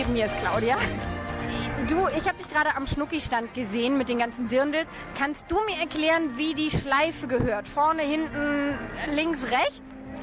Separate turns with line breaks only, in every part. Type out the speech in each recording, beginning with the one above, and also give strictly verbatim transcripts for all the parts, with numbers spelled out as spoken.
Neben mir ist Claudia. Du, ich habe dich gerade am Schnucki-Stand gesehen mit den ganzen Dirndl. Kannst du mir erklären, wie die Schleife gehört? Vorne, hinten, links, rechts?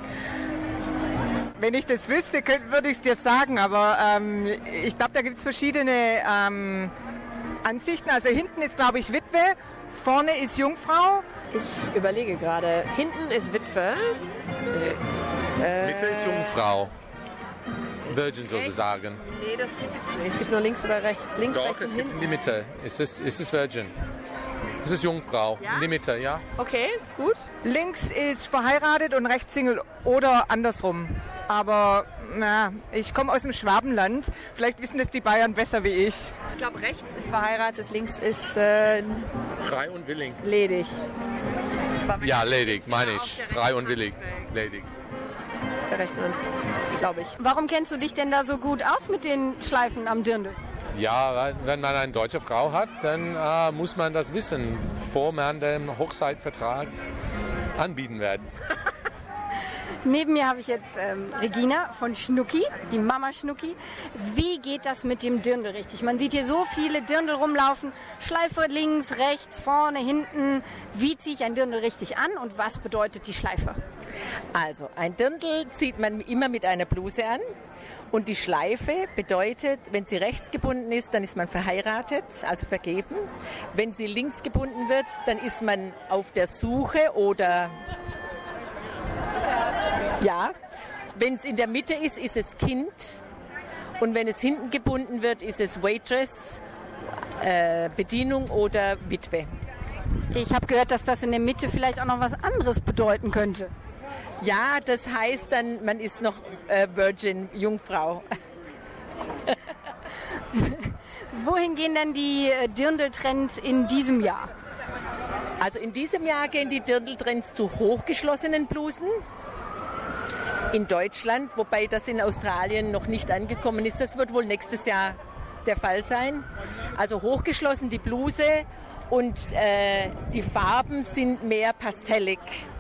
Wenn ich das wüsste, würde ich es dir sagen, aber ähm, ich glaube, da gibt es verschiedene ähm, Ansichten. Also hinten ist, glaube ich, Witwe, vorne ist Jungfrau.
Ich überlege gerade, hinten ist Witwe.
Äh, Mitte ist Jungfrau. Virgin sozusagen.
Nee, das gibt es nicht. Es gibt nur links oder rechts. Links,
Doch,
rechts
es
und
gibt
hinten.
in die Mitte. Ist es, ist es Virgin? Es ist Jungfrau.
Ja?
In die Mitte, ja.
Okay, gut.
Links ist verheiratet und rechts Single oder andersrum. Aber na, ich komme aus dem Schwabenland. Vielleicht wissen das die Bayern besser wie ich.
Ich glaube, rechts ist verheiratet, links ist äh,
Frei und willig.
ledig.
Ja, ledig, meine ich. Frei und willig. Ledig.
Der rechten Hand, glaube ich.
Warum kennst du dich denn da so gut aus mit den Schleifen am Dirndl?
Ja, wenn man eine deutsche Frau hat, dann äh, muss man das wissen, bevor man den Hochzeitvertrag anbieten wird.
Neben mir habe ich jetzt ähm, Regina von Schnucki, die Mama Schnucki. Wie geht das mit dem Dirndl richtig? Man sieht hier so viele Dirndl rumlaufen. Schleife links, rechts, vorne, hinten. Wie ziehe ich ein Dirndl richtig an und was bedeutet die Schleife?
Also, ein Dirndl zieht man immer mit einer Bluse an. Und die Schleife bedeutet, wenn sie rechts gebunden ist, dann ist man verheiratet, also vergeben. Wenn sie links gebunden wird, dann ist man auf der Suche oder... Ja, wenn es in der Mitte ist, ist es Kind. Und wenn es hinten gebunden wird, ist es Waitress, äh, Bedienung oder Witwe.
Ich habe gehört, dass das in der Mitte vielleicht auch noch was anderes bedeuten könnte.
Ja, das heißt dann, man ist noch äh, Virgin, Jungfrau.
Wohin gehen denn die äh, Dirndl-Trends in diesem Jahr?
Also in diesem Jahr gehen die Dirndl-Trends zu hochgeschlossenen Blusen. In Deutschland, wobei das in Australien noch nicht angekommen ist. Das wird wohl nächstes Jahr der Fall sein. Also hochgeschlossen die Bluse und äh, die Farben sind mehr pastellig.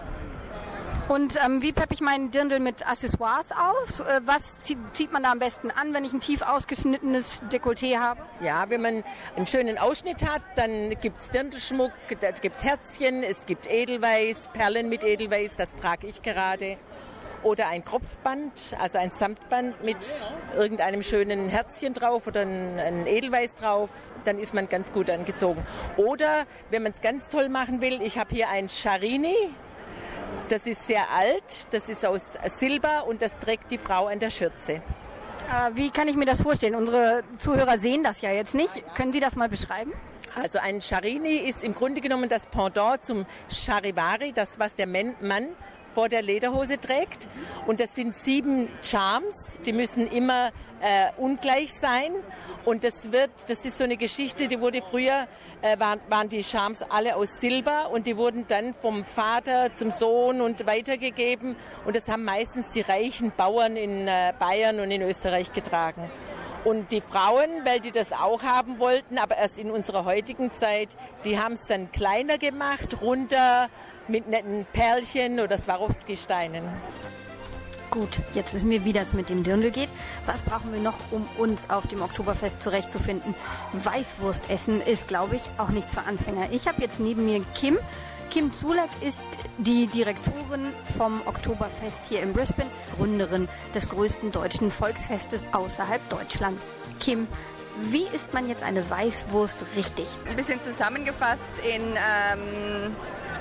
Und ähm, wie peppe ich meinen Dirndl mit Accessoires auf? Äh, was zie- zieht man da am besten an, wenn ich ein tief ausgeschnittenes Dekolleté habe?
Ja, wenn man einen schönen Ausschnitt hat, dann gibt's Dirndlschmuck, da gibt's Herzchen, es gibt Edelweiß, Perlen mit Edelweiß, das trage ich gerade. Oder ein Kropfband, also ein Samtband mit irgendeinem schönen Herzchen drauf oder ein, ein Edelweiß drauf, dann ist man ganz gut angezogen. Oder, wenn man es ganz toll machen will, ich habe hier ein Scharini, das ist sehr alt, das ist aus Silber und das trägt die Frau an der Schürze.
Äh, wie kann ich mir das vorstellen? Unsere Zuhörer sehen das ja jetzt nicht. Können Sie das mal beschreiben?
Also ein Scharini ist im Grunde genommen das Pendant zum Charivari, das was der Mann vor der Lederhose trägt. Und das sind sieben Charms, die müssen immer äh, ungleich sein. Und das wird, das ist so eine Geschichte, die wurde früher, äh, waren, waren die Charms alle aus Silber und die wurden dann vom Vater zum Sohn und weitergegeben. Und das haben meistens die reichen Bauern in äh, Bayern und in Österreich getragen. Und die Frauen, weil die das auch haben wollten, aber erst in unserer heutigen Zeit, die haben es dann kleiner gemacht, runter mit netten Perlchen oder Swarovski-Steinen.
Gut, jetzt wissen wir, wie das mit dem Dirndl geht. Was brauchen wir noch, um uns auf dem Oktoberfest zurechtzufinden? Weißwurst essen ist, glaube ich, auch nichts für Anfänger. Ich habe jetzt neben mir Kim. Kim Zulak ist die Direktorin vom Oktoberfest hier in Brisbane, Gründerin des größten deutschen Volksfestes außerhalb Deutschlands. Kim, wie isst man jetzt eine Weißwurst richtig?
Ein bisschen zusammengefasst in, ähm,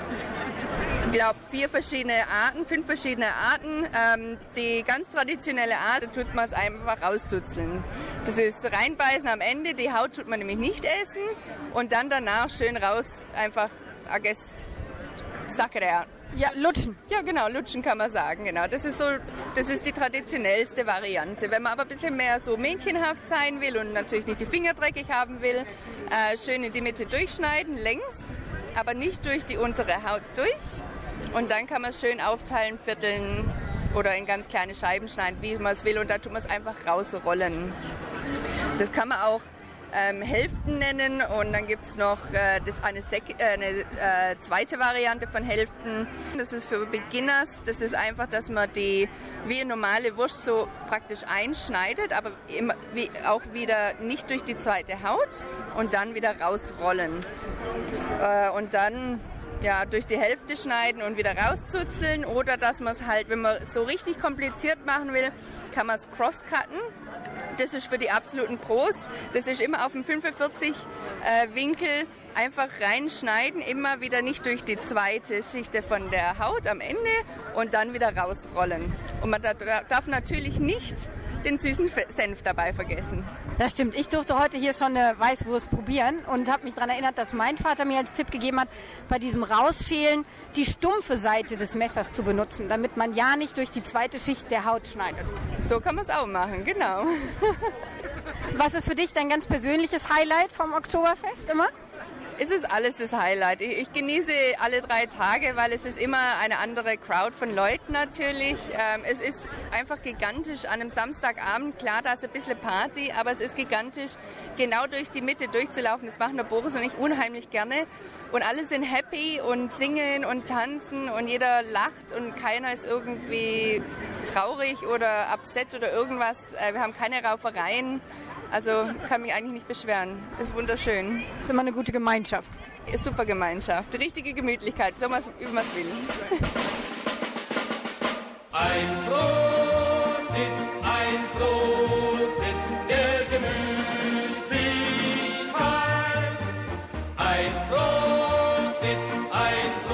ich glaube, vier verschiedene Arten, fünf verschiedene Arten. Ähm, die ganz traditionelle Art, da tut man es einfach rauszuzeln. Das ist reinbeißen am Ende, die Haut tut man nämlich nicht essen und dann danach schön raus einfach, I guess, Sacre.
Ja, lutschen.
Ja, genau, lutschen kann man sagen, genau. Das ist so, das ist die traditionellste Variante. Wenn man aber ein bisschen mehr so mädchenhaft sein will und natürlich nicht die Finger dreckig haben will, äh, schön in die Mitte durchschneiden, längs, aber nicht durch die untere Haut durch. Und dann kann man es schön aufteilen, vierteln oder in ganz kleine Scheiben schneiden, wie man es will. Und dann tut man es einfach rausrollen. Das kann man auch ähm, Hälften nennen und dann gibt es noch äh, das eine, Sek äh, eine äh, zweite Variante von Hälften. Das ist für Beginners. Das ist einfach, dass man die wie eine normale Wurst so praktisch einschneidet, aber immer, wie, auch wieder nicht durch die zweite Haut und dann wieder rausrollen. Äh, und dann ja, durch die Hälfte schneiden und wieder rauszuzeln oder dass man es halt, wenn man es so richtig kompliziert machen will, kann man es crosscutten. Das ist für die absoluten Pros. Das ist immer auf dem fünfundvierzig äh, Winkel einfach reinschneiden, immer wieder nicht durch die zweite Schicht von der Haut am Ende und dann wieder rausrollen. Und man darf natürlich nicht den süßen Senf dabei vergessen.
Das stimmt. Ich durfte heute hier schon eine Weißwurst probieren und habe mich daran erinnert, dass mein Vater mir als Tipp gegeben hat, bei diesem Rausschälen die stumpfe Seite des Messers zu benutzen, damit man ja nicht durch die zweite Schicht der Haut schneidet.
So kann man es auch machen, genau.
Was ist für dich dein ganz persönliches Highlight vom Oktoberfest immer?
Es ist alles das Highlight. Ich, ich genieße alle drei Tage, weil es ist immer eine andere Crowd von Leuten natürlich. Ähm, es ist einfach gigantisch an einem Samstagabend. Klar, da ist ein bisschen Party, aber es ist gigantisch, genau durch die Mitte durchzulaufen. Das machen der Boris und ich unheimlich gerne. Und alle sind happy und singen und tanzen und jeder lacht und keiner ist irgendwie traurig oder upset oder irgendwas. Äh, wir haben keine Raufereien. Also kann mich eigentlich nicht beschweren. Ist wunderschön.
Ist immer eine gute Gemeinschaft.
Ist super Gemeinschaft. Richtige Gemütlichkeit, so wie man es will.
Ein Prosit, ein Prosit der Gemütlichkeit. Ein Prosit, ein Prosit.